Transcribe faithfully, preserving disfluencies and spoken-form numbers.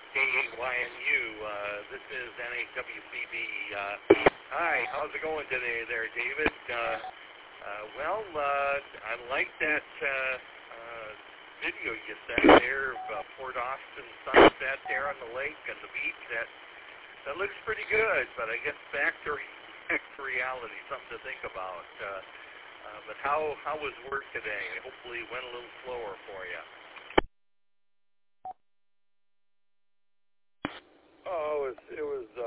K A Y N U. Uh, this is N H W C B. Uh, hi, how's it going today there, David? Uh, uh, well, uh, I like that uh, uh, video you sent there of uh, Port Austin sunset there on the lake and the beach. That that looks pretty good, but I guess back to, back to reality, something to think about. Uh, uh, but how, how was work today? Hopefully it went a little slower for you. Oh, it was it was